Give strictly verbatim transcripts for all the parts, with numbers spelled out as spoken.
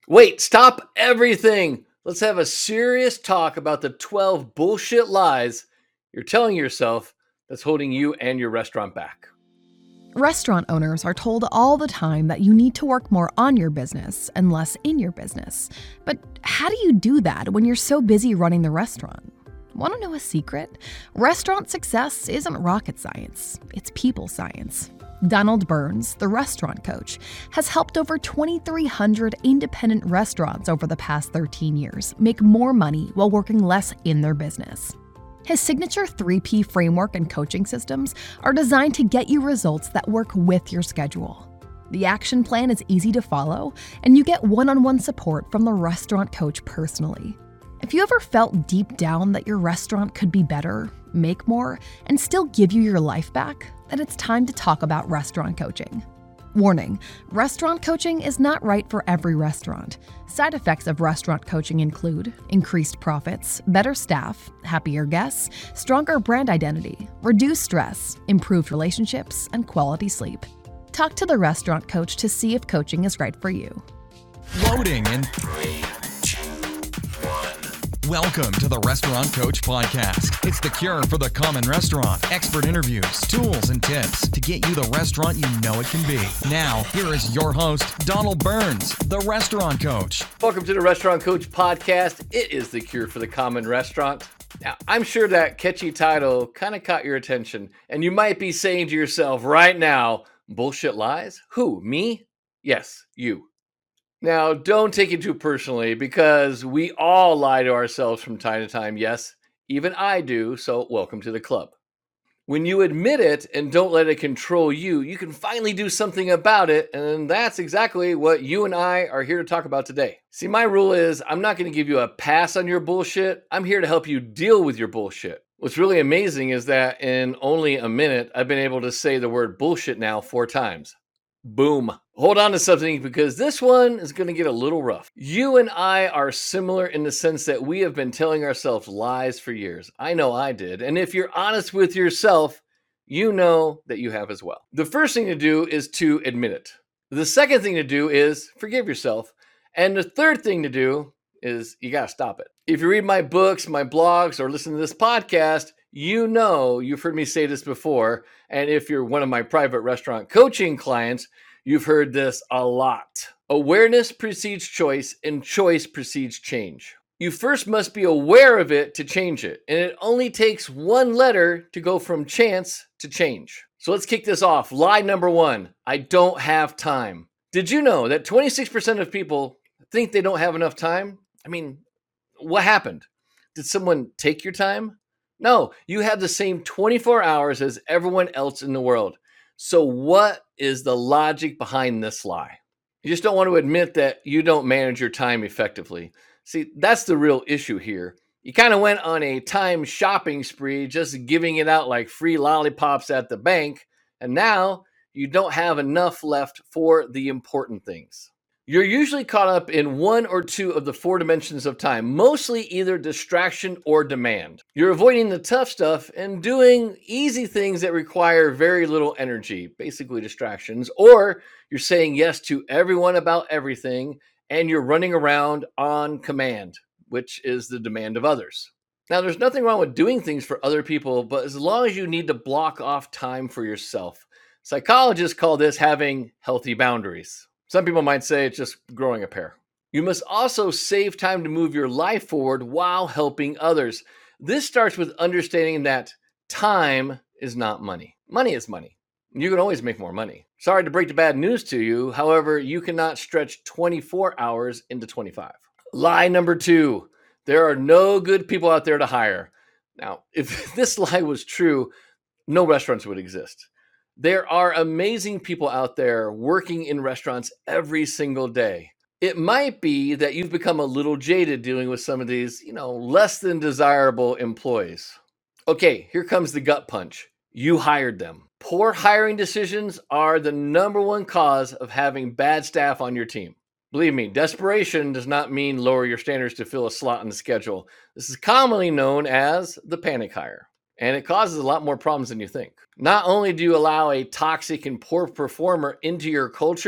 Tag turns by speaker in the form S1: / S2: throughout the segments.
S1: Wait, stop everything. Let's have a serious talk about the twelve bullshit lies you're telling yourself that's holding you and your restaurant back.
S2: Restaurant owners are told all the time that you need to work more on your business and less in your business. But how do you do that when you're so busy running the restaurant? Want to know a secret? Restaurant success isn't rocket science, it's people science. Donald Burns, the restaurant coach, has helped over twenty-three hundred independent restaurants over the past thirteen years make more money while working less in their business. His signature three P framework and coaching systems are designed to get you results that work with your schedule. The action plan is easy to follow, and you get one-on-one support from the restaurant coach personally. If you ever felt deep down that your restaurant could be better, make more, and still give you your life back, then it's time to talk about restaurant coaching. Warning, restaurant coaching is not right for every restaurant. Side effects of restaurant coaching include increased profits, better staff, happier guests, stronger brand identity, reduced stress, improved relationships, and quality sleep. Talk to the restaurant coach to see if coaching is right for you.
S3: Loading in three, two, one. Welcome to the Restaurant Coach Podcast. It's the cure for the common restaurant. Expert interviews, tools, and tips to get you the restaurant you know it can be. Now, here is your host, Donald Burns, the Restaurant Coach.
S1: Welcome to the Restaurant Coach Podcast. It is the cure for the common restaurant. Now, I'm sure that catchy title kind of caught your attention, and you might be saying to yourself right now, bullshit lies? Who, me? Yes, you. Now, don't take it too personally because we all lie to ourselves from time to time. Yes, even I do, so welcome to the club. When you admit it and don't let it control you, you can finally do something about it, and that's exactly what you and I are here to talk about today. See, my rule is I'm not going to give you a pass on your bullshit. I'm here to help you deal with your bullshit. What's really amazing is that in only a minute, I've been able to say the word bullshit now four times. Boom. Hold on to something because this one is going to get a little rough. You and I are similar in the sense that we have been telling ourselves lies for years. I know I did. And if you're honest with yourself, you know that you have as well. The first thing to do is to admit it. The second thing to do is forgive yourself. And the third thing to do is you got to stop it. If you read my books, my blogs, or listen to this podcast, you know you've heard me say this before. And if you're one of my private restaurant coaching clients, you've heard this a lot. Awareness precedes choice, and choice precedes change. You first must be aware of it to change it. And it only takes one letter to go from chance to change. So let's kick this off. Lie number one, I don't have time. Did you know that twenty-six percent of people think they don't have enough time? I mean, what happened? Did someone take your time? No, you have the same twenty-four hours as everyone else in the world. So what is the logic behind this lie? You just don't want to admit that you don't manage your time effectively. See, that's the real issue here. You kind of went on a time shopping spree, just giving it out like free lollipops at the bank, and now you don't have enough left for the important things. You're usually caught up in one or two of the four dimensions of time, mostly either distraction or demand. You're avoiding the tough stuff and doing easy things that require very little energy, basically distractions, or you're saying yes to everyone about everything and you're running around on command, which is the demand of others. Now, there's nothing wrong with doing things for other people, but as long as you need to block off time for yourself. Psychologists call this having healthy boundaries. Some people might say it's just growing a pair. You must also save time to move your life forward while helping others. This starts with understanding that time is not money. Money is money. You can always make more money. Sorry to break the bad news to you. However, you cannot stretch twenty-four hours into twenty-five. Lie number two, there are no good people out there to hire. Now, if this lie was true, no restaurants would exist. There are amazing people out there working in restaurants every single day. It might be that you've become a little jaded dealing with some of these, you know, less than desirable employees. Okay, here comes the gut punch. You hired them. Poor hiring decisions are the number one cause of having bad staff on your team. Believe me, desperation does not mean lower your standards to fill a slot in the schedule. This is commonly known as the panic hire. And it causes a lot more problems than you think. Not only do you allow a toxic and poor performer into your culture,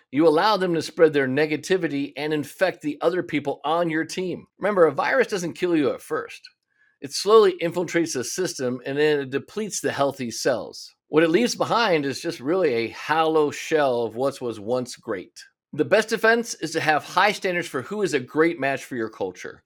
S1: You allow them to spread their negativity and infect the other people on your team. Remember, a virus doesn't kill you at first. It slowly infiltrates the system and then it depletes the healthy cells. What it leaves behind is just really a hollow shell of what was once great. The best defense is to have high standards for who is a great match for your culture.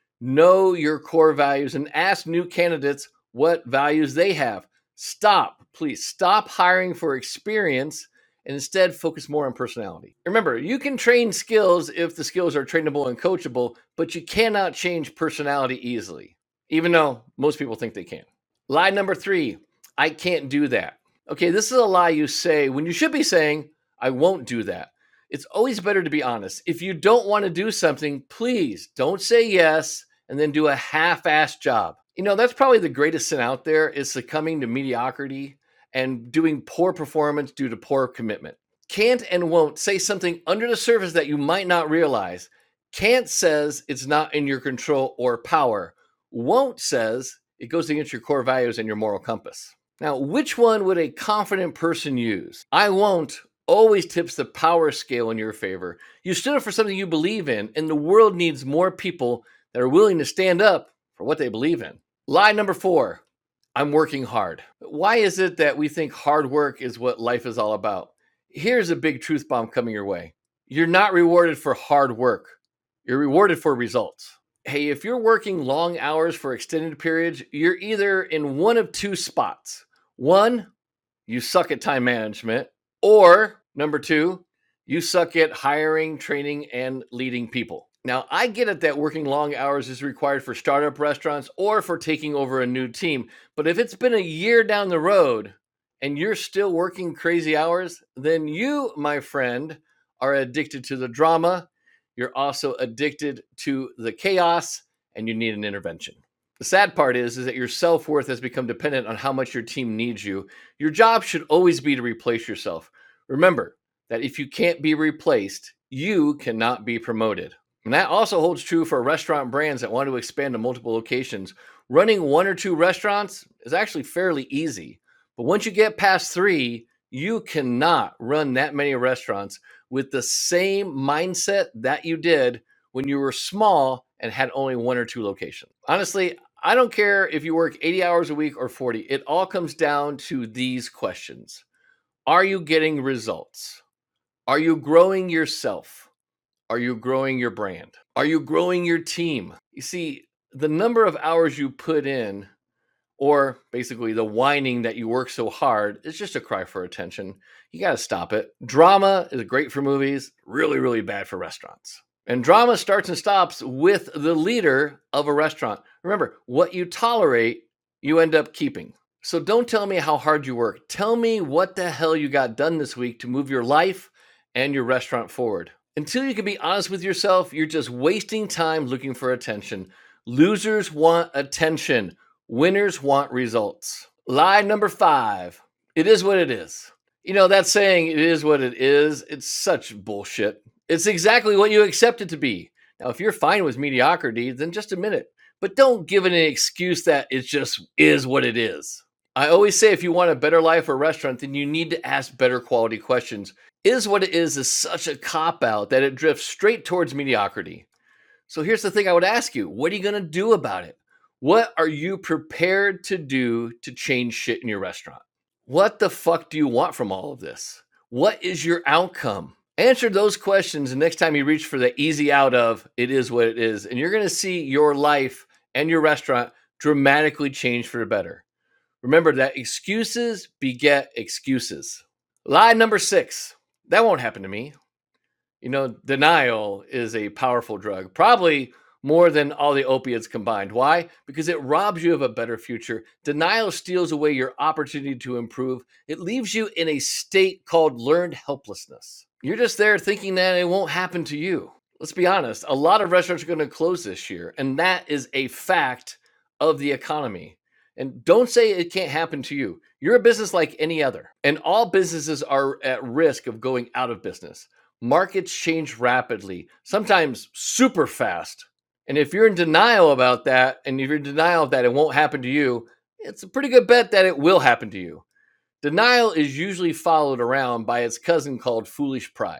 S1: Know your core values and ask new candidates what values they have. Stop, please stop hiring for experience and instead focus more on personality. Remember, you can train skills if the skills are trainable and coachable, but you cannot change personality easily, even though most people think they can. Lie number three, I can't do that. Okay, this is a lie you say when you should be saying, I won't do that. It's always better to be honest. If you don't want to do something, please don't say yes and then do a half-assed job. You know, that's probably the greatest sin out there is succumbing to mediocrity and doing poor performance due to poor commitment. Can't and won't say something under the surface that you might not realize. Can't says it's not in your control or power. Won't says it goes against your core values and your moral compass. Now, which one would a confident person use? I won't always tips the power scale in your favor. You stood up for something you believe in, and the world needs more people that are willing to stand up for what they believe in. Lie number four, I'm working hard. Why is it that we think hard work is what life is all about? Here's a big truth bomb coming your way. You're not rewarded for hard work. You're rewarded for results. Hey, if you're working long hours for extended periods, you're either in one of two spots. One, you suck at time management, or number two, you suck at hiring, training, and leading people. Now, I get it that working long hours is required for startup restaurants or for taking over a new team. But if it's been a year down the road and you're still working crazy hours, then you, my friend, are addicted to the drama. You're also addicted to the chaos and you need an intervention. The sad part is, is that your self-worth has become dependent on how much your team needs you. Your job should always be to replace yourself. Remember that if you can't be replaced, you cannot be promoted. And that also holds true for restaurant brands that want to expand to multiple locations. Running one or two restaurants is actually fairly easy. But once you get past three, you cannot run that many restaurants with the same mindset that you did when you were small and had only one or two locations. Honestly, I don't care if you work eighty hours a week or forty. It all comes down to these questions. Are you getting results? Are you growing yourself? Are you growing your brand? Are you growing your team? You see, the number of hours you put in, or basically the whining that you work so hard, is just a cry for attention. You got to stop it. Drama is great for movies, really, really bad for restaurants. And drama starts and stops with the leader of a restaurant. Remember, what you tolerate, you end up keeping. So don't tell me how hard you work. Tell me what the hell you got done this week to move your life and your restaurant forward. Until you can be honest with yourself, you're just wasting time looking for attention. Losers want attention. Winners want results. Lie number five. It is what it is. You know, that saying, it is what it is, it's such bullshit. It's exactly what you accept it to be. Now, if you're fine with mediocrity, then just admit it. But don't give it an excuse that it just is what it is. I always say if you want a better life or restaurant, then you need to ask better quality questions. Is what it is is such a cop-out that it drifts straight towards mediocrity. So here's the thing I would ask you. What are you going to do about it? What are you prepared to do to change shit in your restaurant? What the fuck do you want from all of this? What is your outcome? Answer those questions the next time you reach for the easy out of it is what it is. And you're going to see your life and your restaurant dramatically change for the better. Remember that excuses beget excuses. Lie number six. That won't happen to me. You know, denial is a powerful drug, probably more than all the opiates combined. Why? Because it robs you of a better future. Denial steals away your opportunity to improve. It leaves you in a state called learned helplessness. You're just there thinking that it won't happen to you. Let's be honest. A lot of restaurants are going to close this year, and that is a fact of the economy. And don't say it can't happen to you. You're a business like any other, and all businesses are at risk of going out of business. Markets change rapidly, sometimes super fast. And if you're in denial about that, and if you're in denial that it won't happen to you, it's a pretty good bet that it will happen to you. Denial is usually followed around by its cousin called foolish pride.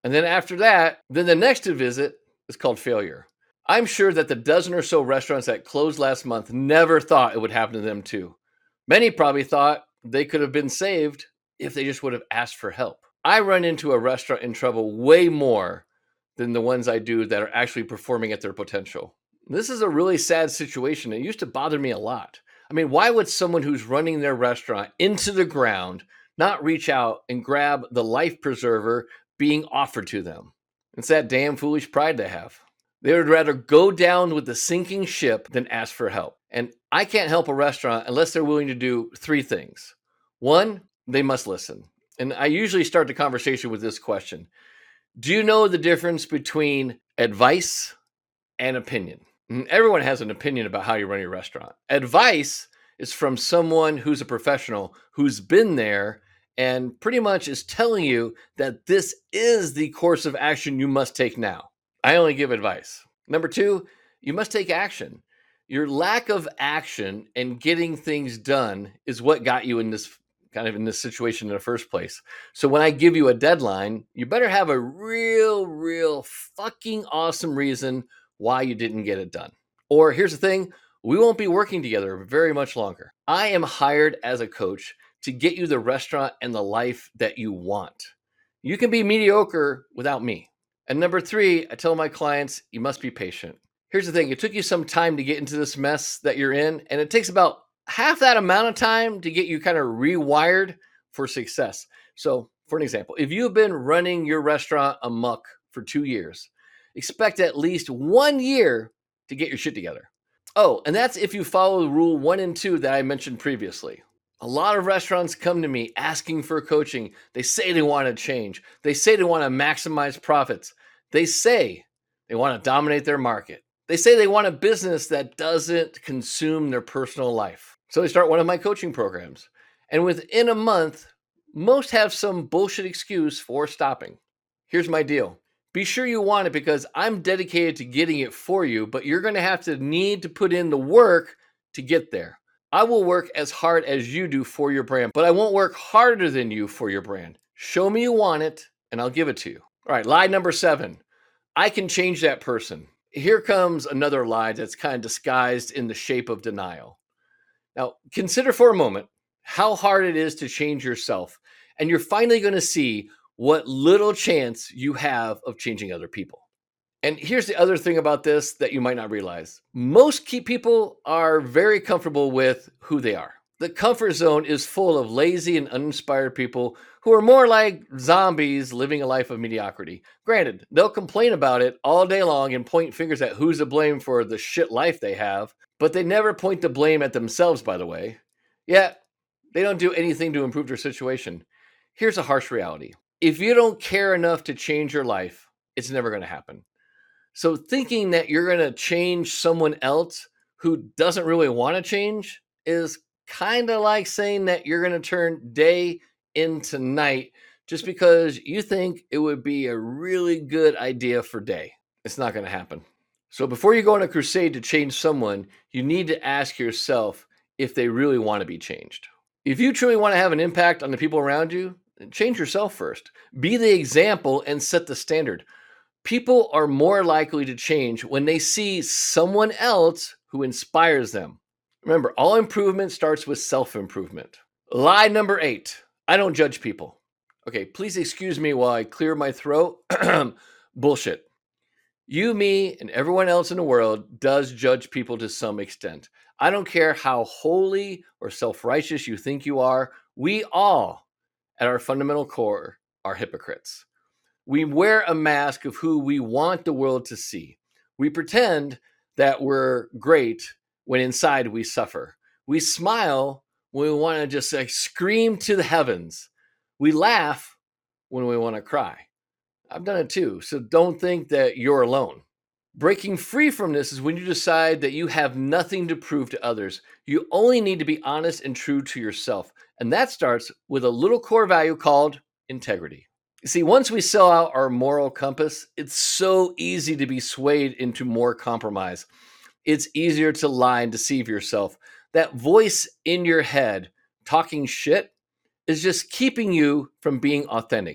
S1: And then after that, then the next visit is called failure. I'm sure that the dozen or so restaurants that closed last month never thought it would happen to them too. Many probably thought they could have been saved if they just would have asked for help. I run into a restaurant in trouble way more than the ones I do that are actually performing at their potential. This is a really sad situation. It used to bother me a lot. I mean, why would someone who's running their restaurant into the ground not reach out and grab the life preserver being offered to them? It's that damn foolish pride they have. They would rather go down with the sinking ship than ask for help. And I can't help a restaurant unless they're willing to do three things. One, they must listen. And I usually start the conversation with this question. Do you know the difference between advice and opinion? And everyone has an opinion about how you run your restaurant. Advice is from someone who's a professional, who's been there, and pretty much is telling you that this is the course of action you must take now. I only give advice. Number two, you must take action. Your lack of action and getting things done is what got you in this kind of in this situation in the first place. So when I give you a deadline, you better have a real, real fucking awesome reason why you didn't get it done. Or here's the thing, we won't be working together very much longer. I am hired as a coach to get you the restaurant and the life that you want. You can be mediocre without me. And number three, I tell my clients, you must be patient. Here's the thing, it took you some time to get into this mess that you're in, and it takes about half that amount of time to get you kind of rewired for success. So for an example, if you've been running your restaurant amok for two years, expect at least one year to get your shit together. Oh, and that's if you follow rule one and two that I mentioned previously. A lot of restaurants come to me asking for coaching. They say they want to change. They say they want to maximize profits. They say they want to dominate their market. They say they want a business that doesn't consume their personal life. So they start one of my coaching programs. And within a month, most have some bullshit excuse for stopping. Here's my deal. Be sure you want it because I'm dedicated to getting it for you, but you're going to have to need to put in the work to get there. I will work as hard as you do for your brand, but I won't work harder than you for your brand. Show me you want it, and I'll give it to you. All right, lie number seven. I can change that person. Here comes another lie that's kind of disguised in the shape of denial. Now, consider for a moment how hard it is to change yourself, and you're finally going to see what little chance you have of changing other people. And here's the other thing about this that you might not realize. Most key people are very comfortable with who they are. The comfort zone is full of lazy and uninspired people who are more like zombies living a life of mediocrity. Granted, they'll complain about it all day long and point fingers at who's to blame for the shit life they have, but they never point the blame at themselves, by the way. Yet, they don't do anything to improve their situation. Here's a harsh reality. If you don't care enough to change your life, it's never going to happen. So thinking that you're going to change someone else who doesn't really want to change is kind of like saying that you're going to turn day into night just because you think it would be a really good idea for day. It's not going to happen. So before you go on a crusade to change someone, you need to ask yourself if they really want to be changed. If you truly want to have an impact on the people around you, change yourself first. Be the example and set the standard. People are more likely to change when they see someone else who inspires them. Remember, all improvement starts with self-improvement. Lie number eight, I don't judge people. Okay, please excuse me while I clear my throat. Bullshit. You, me, and everyone else in the world does judge people to some extent. I don't care how holy or self-righteous you think you are. We all, at our fundamental core, are hypocrites. We wear a mask of who we want the world to see. We pretend that we're great when inside we suffer. We smile when we want to just like scream to the heavens. We laugh when we want to cry. I've done it too, so don't think that you're alone. Breaking free from this is when you decide that you have nothing to prove to others. You only need to be honest and true to yourself. And that starts with a little core value called integrity. You see, once we sell out our moral compass, it's so easy to be swayed into more compromise. It's easier to lie and deceive yourself. That voice in your head talking shit is just keeping you from being authentic.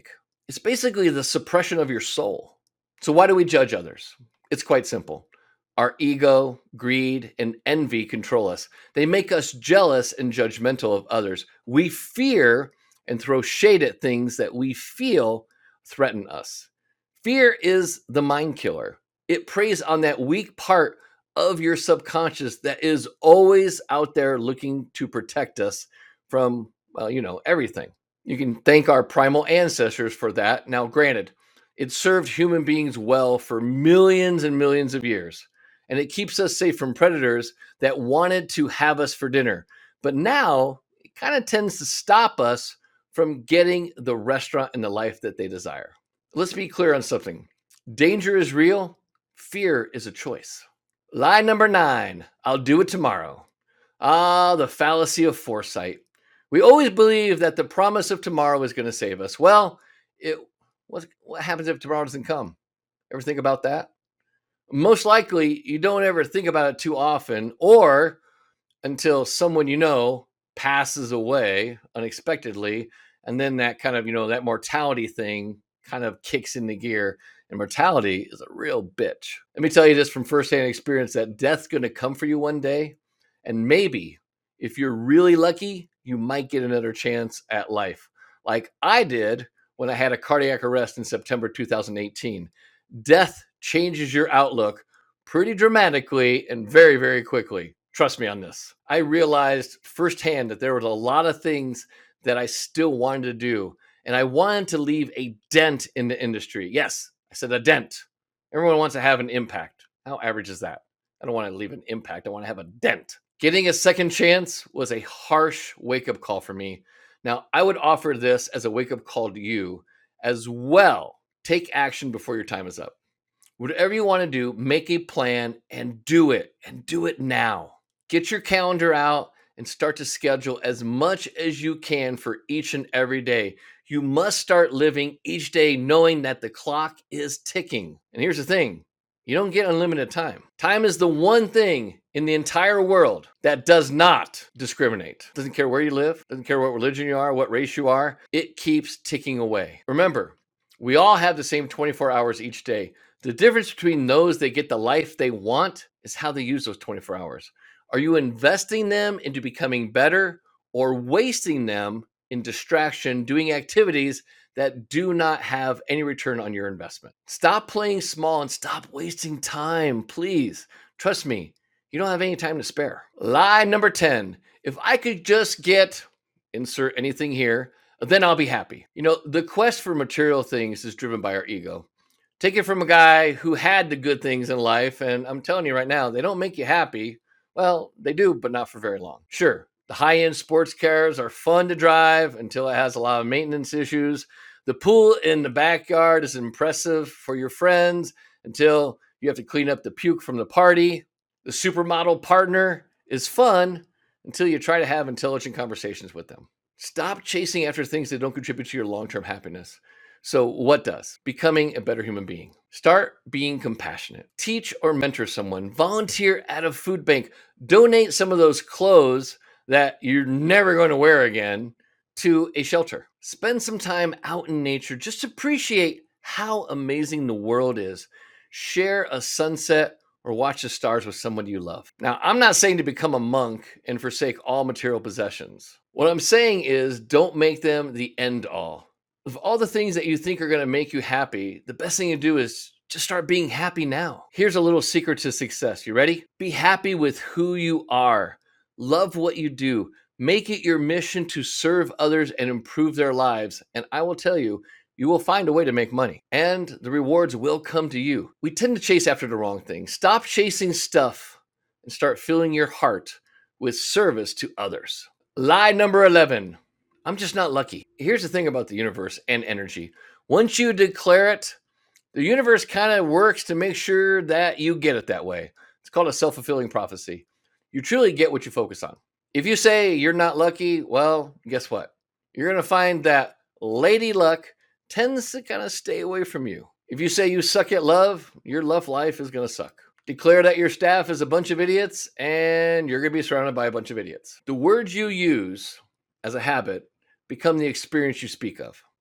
S1: It's basically the suppression of your soul. So why do we judge others? It's quite simple. Our ego, greed, and envy control us. They make us jealous and judgmental of others. We fear and throw shade at things that we feel threaten us. Fear is the mind killer. It preys on that weak part of your subconscious that is always out there looking to protect us from, well, you know, everything. You can thank our primal ancestors for that. Now, granted, it served human beings well for millions and millions of years, and it keeps us safe from predators that wanted to have us for dinner. But now it kind of tends to stop us from getting the restaurant and the life that they desire. Let's be clear on something. Danger is real. Fear is a choice. Lie number nine, I'll do it tomorrow. Ah, the fallacy of foresight. We always believe that the promise of tomorrow is going to save us. Well, it what, what happens if tomorrow doesn't come? Ever think about that? Most likely, you don't ever think about it too often, or until someone you know passes away unexpectedly, and then that kind of, you know, that mortality thing kind of kicks into gear. And mortality is a real bitch. Let me tell you this from firsthand experience that death's going to come for you one day. And maybe if you're really lucky, you might get another chance at life. Like I did when I had a cardiac arrest in September two thousand eighteen. Death changes your outlook pretty dramatically and very, very quickly. Trust me on this. I realized firsthand that there was a lot of things that I still wanted to do. And I wanted to leave a dent in the industry. Yes, I said a dent. Everyone wants to have an impact. How average is that? I don't want to leave an impact. I want to have a dent. Getting a second chance was a harsh wake-up call for me. Now, I would offer this as a wake-up call to you as well. Take action before your time is up. Whatever you want to do, make a plan and do it. And do it now. Get your calendar out and start to schedule as much as you can for each and every day. You must start living each day knowing that the clock is ticking. And here's the thing. You don't get unlimited time. Time is the one thing in the entire world that does not discriminate. Doesn't care where you live, doesn't care what religion you are, what race you are. It keeps ticking away. Remember, we all have the same twenty-four hours each day. The difference between those that get the life they want is how they use those twenty-four hours. Are you investing them into becoming better or wasting them in distraction, doing activities that do not have any return on your investment? Stop playing small and stop wasting time, please. Trust me, you don't have any time to spare. Lie number ten. If I could just get, insert anything here, then I'll be happy. You know, the quest for material things is driven by our ego. Take it from a guy who had the good things in life, and I'm telling you right now, they don't make you happy. Well, they do, but not for very long. Sure, the high-end sports cars are fun to drive until it has a lot of maintenance issues. The pool in the backyard is impressive for your friends until you have to clean up the puke from the party. The supermodel partner is fun until you try to have intelligent conversations with them. Stop chasing after things that don't contribute to your long-term happiness. So what does? Becoming a better human being. Start being compassionate. Teach or mentor someone. Volunteer at a food bank. Donate some of those clothes that you're never going to wear again to a shelter. Spend some time out in nature. Just appreciate how amazing the world is. Share a sunset or watch the stars with someone you love. Now, I'm not saying to become a monk and forsake all material possessions. What I'm saying is don't make them the end all. Of all the things that you think are going to make you happy, the best thing to do is just start being happy now. Here's a little secret to success. You ready? Be happy with who you are. Love what you do. Make it your mission to serve others and improve their lives. And I will tell you, you will find a way to make money. And the rewards will come to you. We tend to chase after the wrong thing. Stop chasing stuff and start filling your heart with service to others. Lie number eleven. I'm just not lucky. Here's the thing about the universe and energy. Once you declare it, the universe kind of works to make sure that you get it that way. It's called a self-fulfilling prophecy. You truly get what you focus on. If you say you're not lucky, well, guess what? You're going to find that lady luck tends to kind of stay away from you. If you say you suck at love, your love life is going to suck. Declare that your staff is a bunch of idiots, and you're going to be surrounded by a bunch of idiots. The words you use as a habit become the experience you speak of.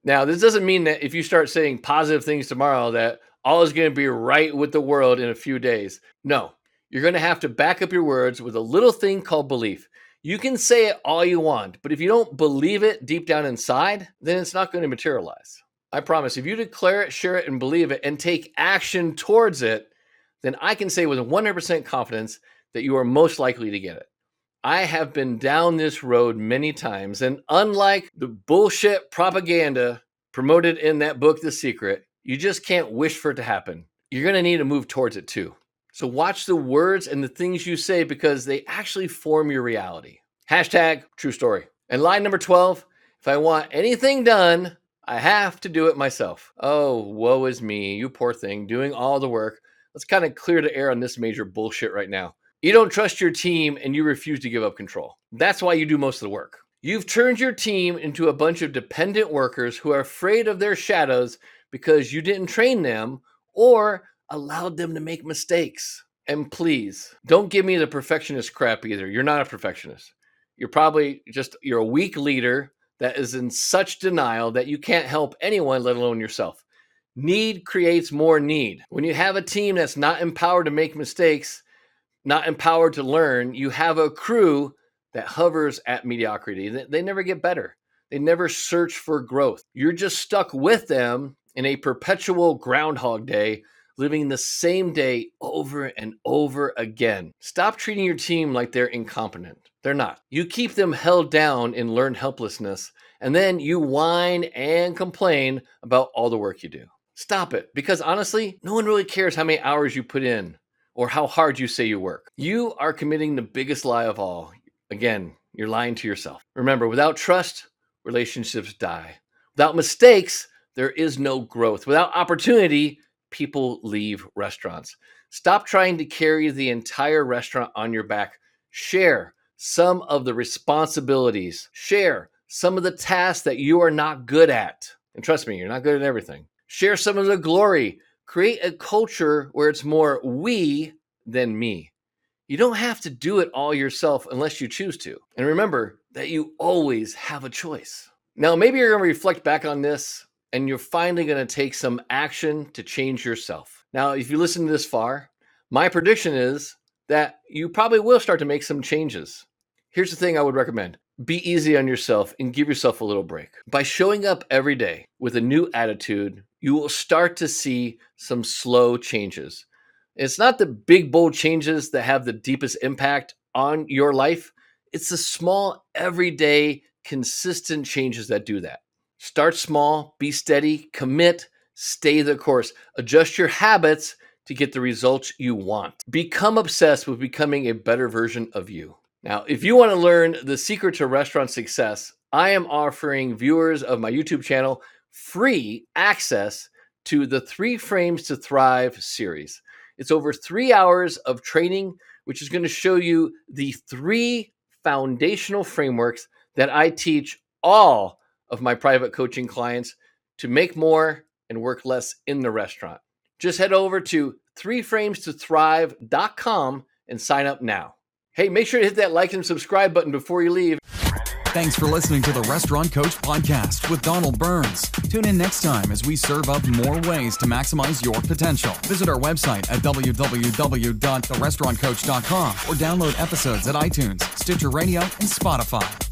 S1: Now, this doesn't mean that if you start saying positive things tomorrow that all is going to be right with the world in a few days. No, you're going to have to back up your words with a little thing called belief. You can say it all you want, but if you don't believe it deep down inside, then it's not going to materialize. I promise, if you declare it, share it, and believe it, and take action towards it, then I can say with one hundred percent confidence that you are most likely to get it. I have been down this road many times, and unlike the bullshit propaganda promoted in that book, The Secret, you just can't wish for it to happen. You're going to need to move towards it too. So watch the words and the things you say because they actually form your reality. Hashtag true story. And line number twelve, if I want anything done, I have to do it myself. Oh, woe is me, you poor thing, doing all the work. Let's kind of clear the air on this major bullshit right now. You don't trust your team and you refuse to give up control. That's why you do most of the work. You've turned your team into a bunch of dependent workers who are afraid of their shadows because you didn't train them or allowed them to make mistakes. And please, don't give me the perfectionist crap either. You're not a perfectionist. You're probably just, you're a weak leader that is in such denial that you can't help anyone, let alone yourself. Need creates more need. When you have a team that's not empowered to make mistakes, not empowered to learn, you have a crew that hovers at mediocrity. They never get better. They never search for growth. You're just stuck with them in a perpetual Groundhog Day, living the same day over and over again. Stop treating your team like they're incompetent. They're not. You keep them held down in learned helplessness, and then you whine and complain about all the work you do. Stop it, because honestly, no one really cares how many hours you put in or how hard you say you work. You are committing the biggest lie of all. Again, you're lying to yourself. Remember, without trust, relationships die. Without mistakes, there is no growth. Without opportunity, people leave restaurants. Stop trying to carry the entire restaurant on your back. Share some of the responsibilities. Share some of the tasks that you are not good at. And trust me, you're not good at everything. Share some of the glory. Create a culture where it's more we than me. You don't have to do it all yourself unless you choose to. And remember that you always have a choice. Now, maybe you're going to reflect back on this and you're finally going to take some action to change yourself. Now, if you listen to this far, my prediction is that you probably will start to make some changes. Here's the thing I would recommend. Be easy on yourself and give yourself a little break. By showing up every day with a new attitude, you will start to see some slow changes. It's not the big, bold changes that have the deepest impact on your life. It's the small, everyday, consistent changes that do that. Start small, be steady, commit, stay the course. Adjust your habits to get the results you want. Become obsessed with becoming a better version of you. Now, if you want to learn the secret to restaurant success, I am offering viewers of my YouTube channel free access to the Three Frames to Thrive series. It's over three hours of training, which is going to show you the three foundational frameworks that I teach all of my private coaching clients to make more and work less in the restaurant. Just head over to three frames to thrive dot com and sign up now. Hey, make sure to hit that like and subscribe button before you leave.
S3: Thanks for listening to the Restaurant Coach Podcast with Donald Burns. Tune in next time as we serve up more ways to maximize your potential. Visit our website at w w w dot the restaurant coach dot com or download episodes at iTunes, Stitcher Radio, and Spotify.